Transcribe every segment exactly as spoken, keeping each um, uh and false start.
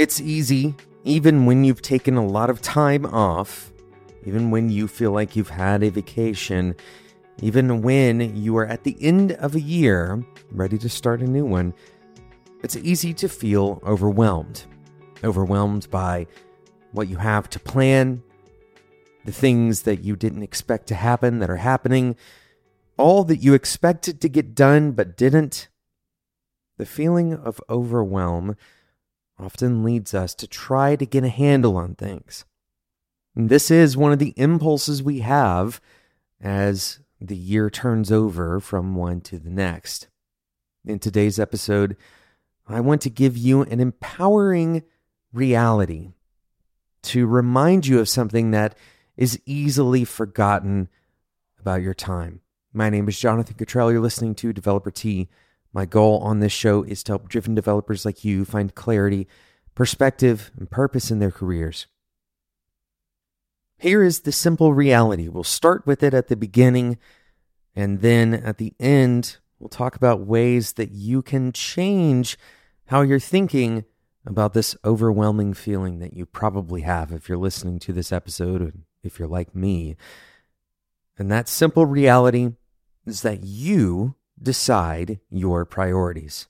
It's easy, even when you've taken a lot of time off, even when you feel like you've had a vacation, even when you are at the end of a year, ready to start a new one, it's easy to feel overwhelmed. Overwhelmed by what you have to plan, the things that you didn't expect to happen that are happening, all that you expected to get done but didn't. The feeling of overwhelm often leads us to try to get a handle on things. And this is one of the impulses we have as the year turns over from one to the next. In today's episode, I want to give you an empowering reality to remind you of something that is easily forgotten about your time. My name is Jonathan Cottrell. You're listening to Developer Tea. My goal on this show is to help driven developers like you find clarity, perspective, and purpose in their careers. Here is the simple reality. We'll start with it at the beginning, and then at the end, we'll talk about ways that you can change how you're thinking about this overwhelming feeling that you probably have if you're listening to this episode, or if you're like me. And that simple reality is that you decide your priorities.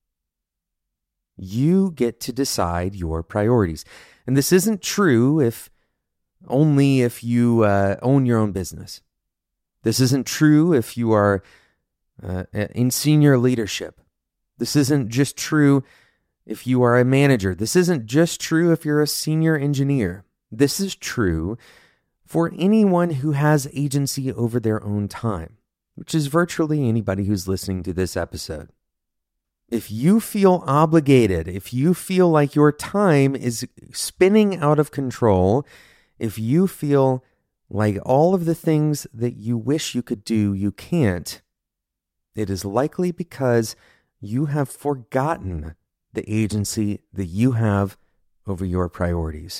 You get to decide your priorities. And this isn't true if only if you uh, own your own business. This isn't true if you are uh, in senior leadership. This isn't just true if you are a manager. This isn't just true if you're a senior engineer. This is true for anyone who has agency over their own time, which is virtually anybody who's listening to this episode. If you feel obligated, if you feel like your time is spinning out of control, if you feel like all of the things that you wish you could do, you can't, it is likely because you have forgotten the agency that you have over your priorities.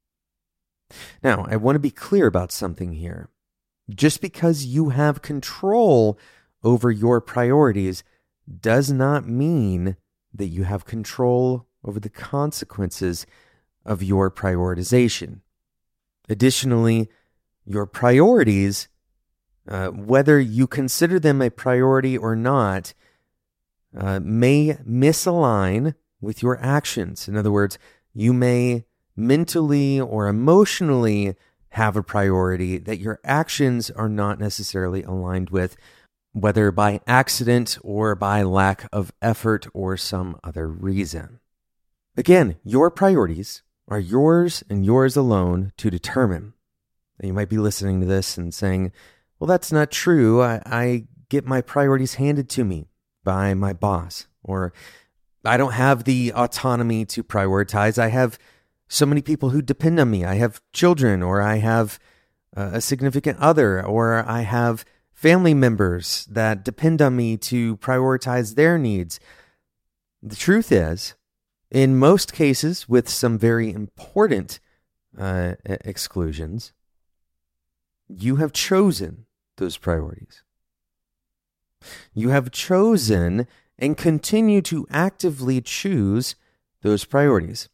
Now, I want to be clear about something here. Just because you have control over your priorities does not mean that you have control over the consequences of your prioritization. Additionally, your priorities, uh, whether you consider them a priority or not, uh, may misalign with your actions. In other words, you may mentally or emotionally have a priority that your actions are not necessarily aligned with, whether by accident or by lack of effort or some other reason. Again, your priorities are yours and yours alone to determine. And you might be listening to this and saying, well, that's not true. I, I get my priorities handed to me by my boss, or I don't have the autonomy to prioritize. I have so many people who depend on me. I have children, or I have uh, a significant other, or I have family members that depend on me to prioritize their needs. The truth is, in most cases, with some very important uh, exclusions, you have chosen those priorities. You have chosen and continue to actively choose those priorities.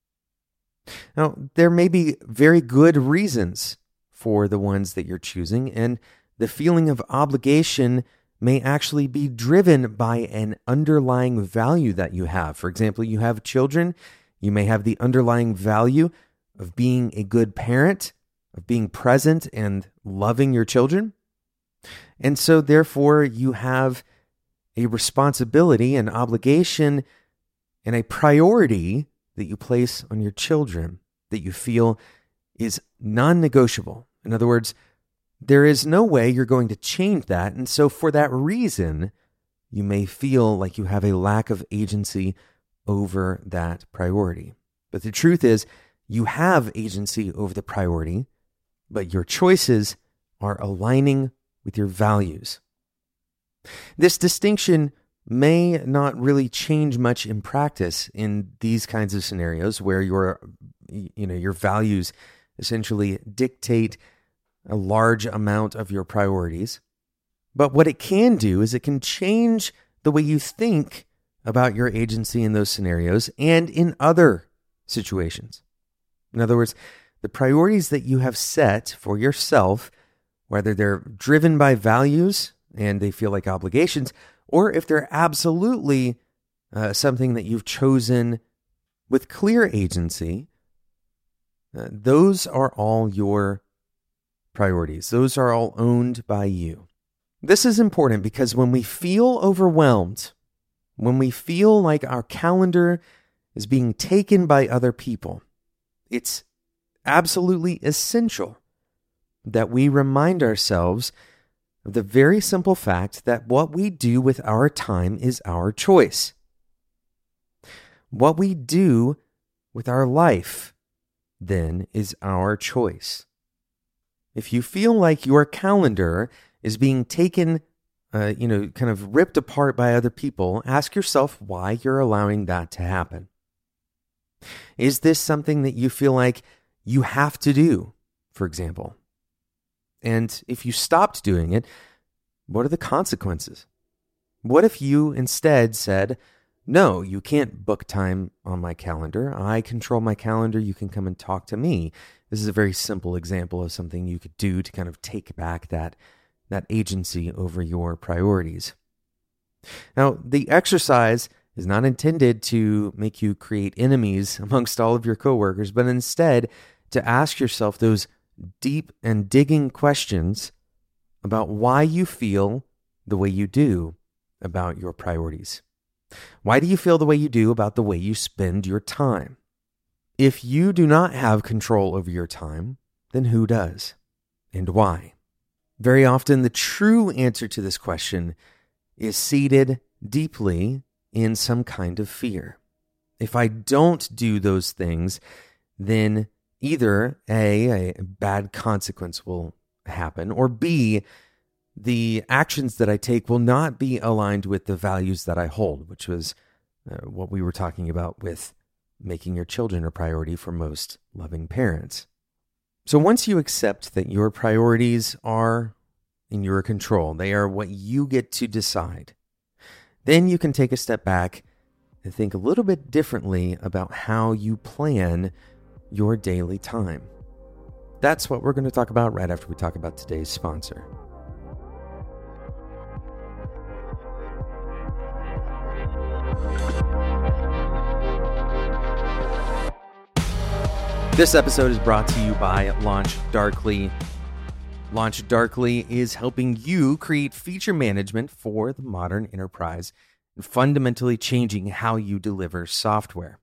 Now, there may be very good reasons for the ones that you're choosing, and the feeling of obligation may actually be driven by an underlying value that you have. For example, you have children, you may have the underlying value of being a good parent, of being present and loving your children. And so therefore you have a responsibility, an obligation, and a priority that you place on your children that you feel is non-negotiable. In other words, there is no way you're going to change that. And so for that reason, you may feel like you have a lack of agency over that priority. But the truth is, you have agency over the priority, but your choices are aligning with your values. This distinction may not really change much in practice in these kinds of scenarios where your, you know, your values essentially dictate a large amount of your priorities. But what it can do is it can change the way you think about your agency in those scenarios and in other situations. In other words, the priorities that you have set for yourself, whether they're driven by values and they feel like obligations, or if they're absolutely uh, something that you've chosen with clear agency, uh, those are all your priorities. Those are all owned by you. This is important because when we feel overwhelmed, when we feel like our calendar is being taken by other people, it's absolutely essential that we remind ourselves of the very simple fact that what we do with our time is our choice. What we do with our life, then, is our choice. If you feel like your calendar is being taken, uh, you know, kind of ripped apart by other people, ask yourself why you're allowing that to happen. Is this something that you feel like you have to do, for example? And if you stopped doing it, what are the consequences? What if you instead said, no, you can't book time on my calendar. I control my calendar. You can come and talk to me. This is a very simple example of something you could do to kind of take back that, that agency over your priorities. Now, the exercise is not intended to make you create enemies amongst all of your coworkers, but instead to ask yourself those deep and digging questions about why you feel the way you do about your priorities. Why do you feel the way you do about the way you spend your time? If you do not have control over your time, then who does? And why? Very often, the true answer to this question is seated deeply in some kind of fear. If I don't do those things, then either A, a bad consequence will happen, or B, the actions that I take will not be aligned with the values that I hold, which was uh, what we were talking about with making your children a priority for most loving parents. So once you accept that your priorities are in your control, they are what you get to decide, then you can take a step back and think a little bit differently about how you plan your daily time. That's what we're going to talk about right after we talk about today's sponsor. This episode is brought to you by Launch Darkly. Launch Darkly is helping you create feature management for the modern enterprise and fundamentally changing how you deliver software.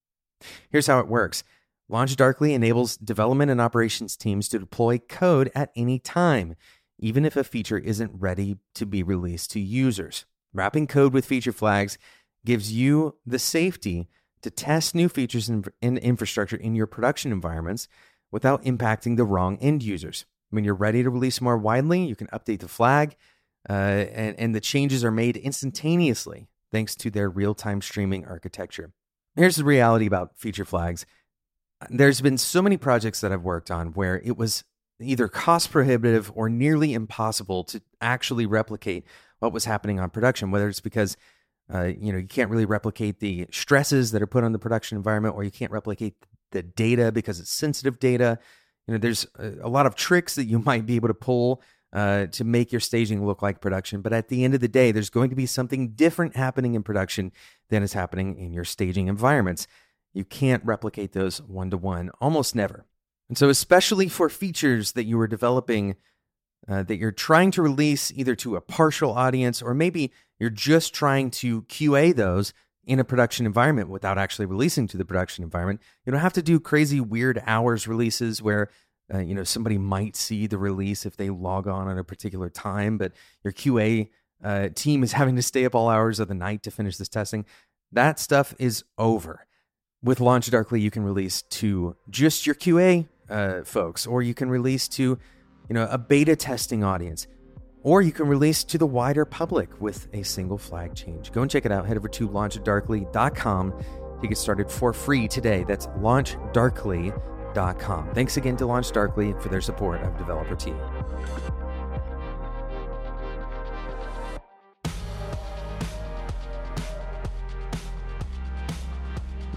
Here's how it works. Launch Darkly enables development and operations teams to deploy code at any time, even if a feature isn't ready to be released to users. Wrapping code with feature flags gives you the safety to test new features in, in infrastructure in your production environments without impacting the wrong end users. When you're ready to release more widely, you can update the flag, uh, and, and the changes are made instantaneously thanks to their real-time streaming architecture. Here's the reality about feature flags. There's been so many projects that I've worked on where it was either cost prohibitive or nearly impossible to actually replicate what was happening on production, whether it's because uh, you know you can't really replicate the stresses that are put on the production environment, or you can't replicate the data because it's sensitive data. You know, there's a, a lot of tricks that you might be able to pull uh, to make your staging look like production. But at the end of the day, there's going to be something different happening in production than is happening in your staging environments. You can't replicate those one-to-one, almost never. And so especially for features that you are developing, uh, that you're trying to release either to a partial audience, or maybe you're just trying to Q A those in a production environment without actually releasing to the production environment. You don't have to do crazy weird hours releases where uh, you know somebody might see the release if they log on at a particular time, but your Q A uh, team is having to stay up all hours of the night to finish this testing. That stuff is over. With Launch Darkly, you can release to just your Q A uh, folks, or you can release to you know a beta testing audience, or you can release to the wider public with a single flag change. Go and check it out. Head over to launch darkly dot com to get started for free today. That's launch darkly dot com. Thanks again to Launch Darkly for their support of Developer Tea.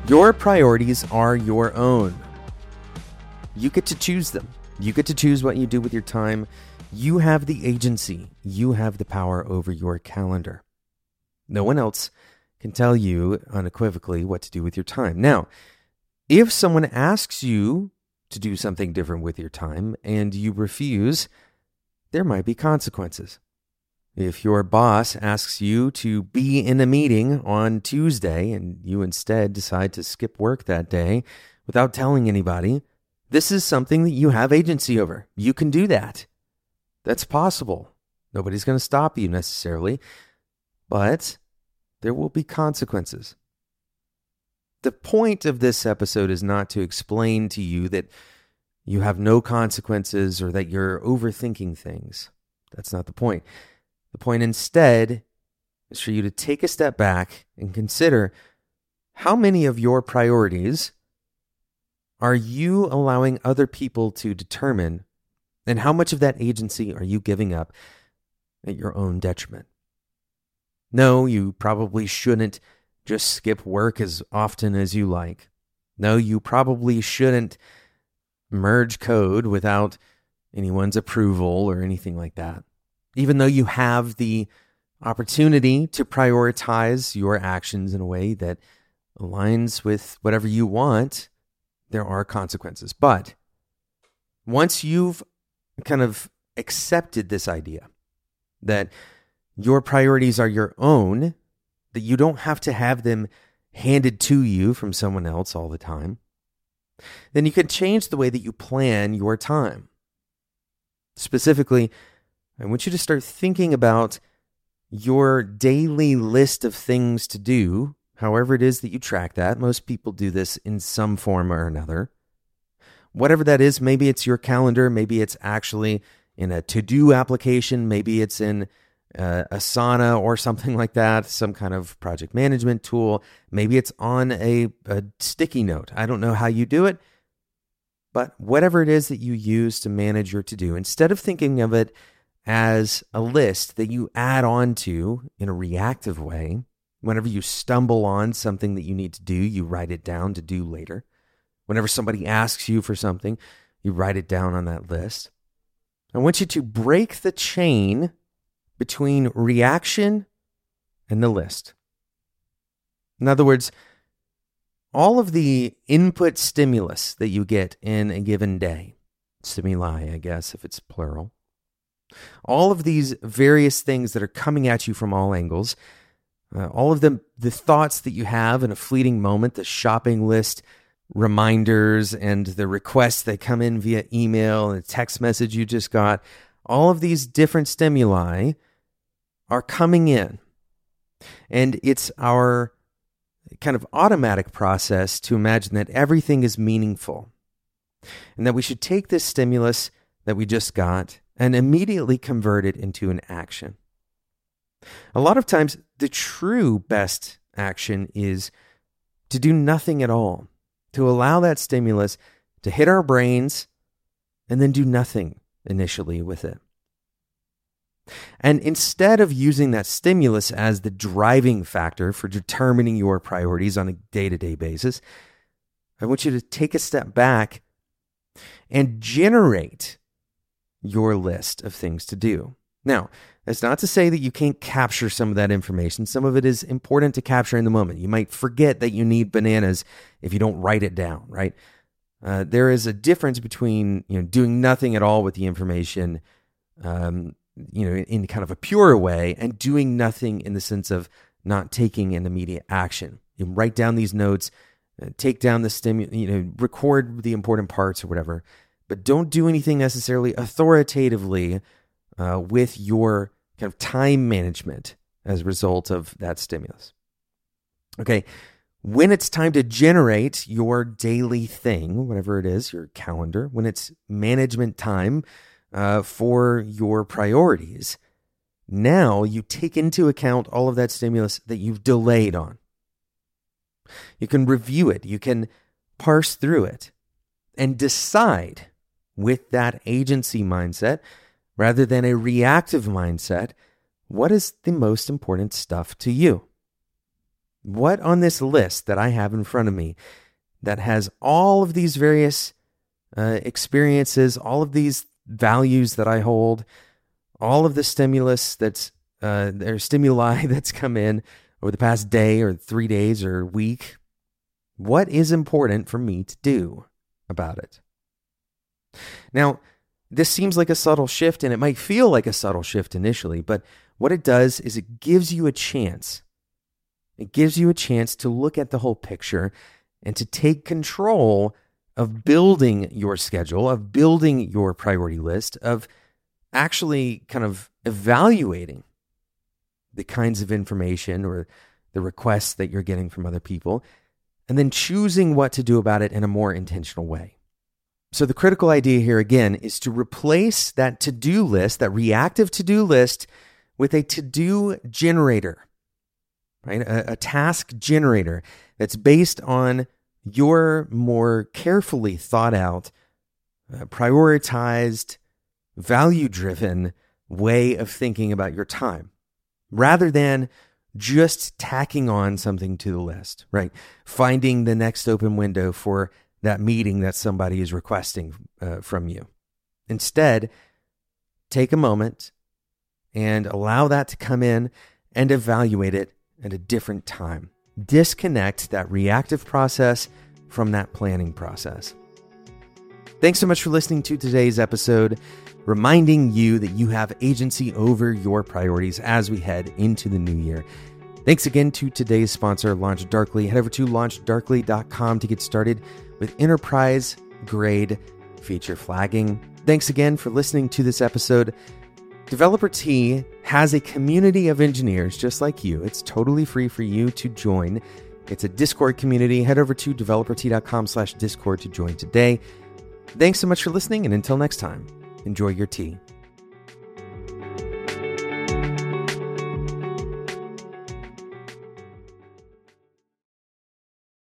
Your priorities are your own. You get to choose them. You get to choose what you do with your time. You have the agency. You have the power over your calendar. No one else can tell you unequivocally what to do with your time. Now, if someone asks you to do something different with your time and you refuse, there might be consequences. If your boss asks you to be in a meeting on Tuesday and you instead decide to skip work that day without telling anybody, this is something that you have agency over. You can do that. That's possible. Nobody's going to stop you necessarily, but there will be consequences. The point of this episode is not to explain to you that you have no consequences or that you're overthinking things. That's not the point. The point instead is for you to take a step back and consider how many of your priorities are you allowing other people to determine, and how much of that agency are you giving up at your own detriment? No, you probably shouldn't just skip work as often as you like. No, you probably shouldn't merge code without anyone's approval or anything like that. Even though you have the opportunity to prioritize your actions in a way that aligns with whatever you want, there are consequences. But once you've kind of accepted this idea that your priorities are your own, that you don't have to have them handed to you from someone else all the time, then you can change the way that you plan your time. Specifically, I want you to start thinking about your daily list of things to do, however it is that you track that. Most people do this in some form or another. Whatever that is, maybe it's your calendar, maybe it's actually in a to-do application, maybe it's in uh, Asana or something like that, some kind of project management tool. Maybe it's on a, a sticky note. I don't know how you do it, but whatever it is that you use to manage your to-do, instead of thinking of it as a list that you add on to in a reactive way, whenever you stumble on something that you need to do, you write it down to do later. Whenever somebody asks you for something, you write it down on that list. I want you to break the chain between reaction and the list. In other words, all of the input stimulus that you get in a given day, stimuli, I guess, if it's plural, all of these various things that are coming at you from all angles, uh, all of them, the thoughts that you have in a fleeting moment, the shopping list reminders and the requests that come in via email and a text message you just got, all of these different stimuli are coming in. And it's our kind of automatic process to imagine that everything is meaningful and that we should take this stimulus that we just got and immediately convert it into an action. A lot of times, the true best action is to do nothing at all, to allow that stimulus to hit our brains and then do nothing initially with it. And instead of using that stimulus as the driving factor for determining your priorities on a day-to-day basis, I want you to take a step back and generate your list of things to do. Now, that's not to say that you can't capture some of that information. Some of it is important to capture in the moment. You might forget that you need bananas if you don't write it down, right? Uh, there is a difference between, you know, doing nothing at all with the information, um, you know, in, in kind of a pure way, and doing nothing in the sense of not taking an immediate action. You write down these notes, uh, take down the stimu, you know, record the important parts or whatever, but don't do anything necessarily authoritatively uh, with your kind of time management as a result of that stimulus. Okay, when it's time to generate your daily thing, whatever it is, your calendar, when it's management time uh, for your priorities, now you take into account all of that stimulus that you've delayed on. You can review it, you can parse through it, and decide with that agency mindset, rather than a reactive mindset, what is the most important stuff to you? What on this list that I have in front of me that has all of these various uh, experiences, all of these values that I hold, all of the stimulus that's uh, or stimuli that's come in over the past day or three days or week, what is important for me to do about it? Now, this seems like a subtle shift, and it might feel like a subtle shift initially, but what it does is it gives you a chance. It gives you a chance to look at the whole picture and to take control of building your schedule, of building your priority list, of actually kind of evaluating the kinds of information or the requests that you're getting from other people, and then choosing what to do about it in a more intentional way. So the critical idea here, again, is to replace that to-do list, that reactive to-do list, with a to-do generator, right? A, a task generator that's based on your more carefully thought out, uh, prioritized, value-driven way of thinking about your time, rather than just tacking on something to the list, right? Finding the next open window for that meeting that somebody is requesting uh, from you. Instead, take a moment and allow that to come in and evaluate it at a different time. Disconnect that reactive process from that planning process. Thanks so much for listening to today's episode, reminding you that you have agency over your priorities as we head into the new year. Thanks again to today's sponsor, Launch Darkly. Head over to launch darkly dot com to get started with enterprise-grade feature flagging. Thanks again for listening to this episode. Developer T has a community of engineers just like you. It's totally free for you to join. It's a Discord community. Head over to developer t dot com slash discord to join today. Thanks so much for listening, and until next time, enjoy your tea.